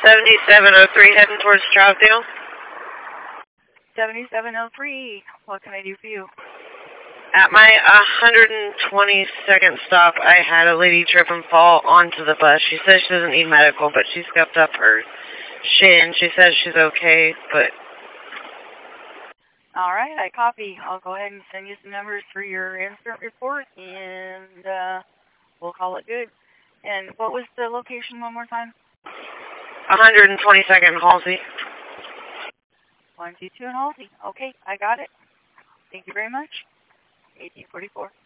7703 heading towards Troutdale. 7703. What can I do for you? At my 122nd stop, I had a lady trip and fall onto the bus. She says she doesn't need medical, but she scuffed up her shin. She says she's okay, but... All right, I copy. I'll go ahead and send you some numbers for your incident report, and we'll call it good. And what was the location one more time? 122nd Halsey. 122 and Halsey. Okay, I got it. Thank you very much. 1844.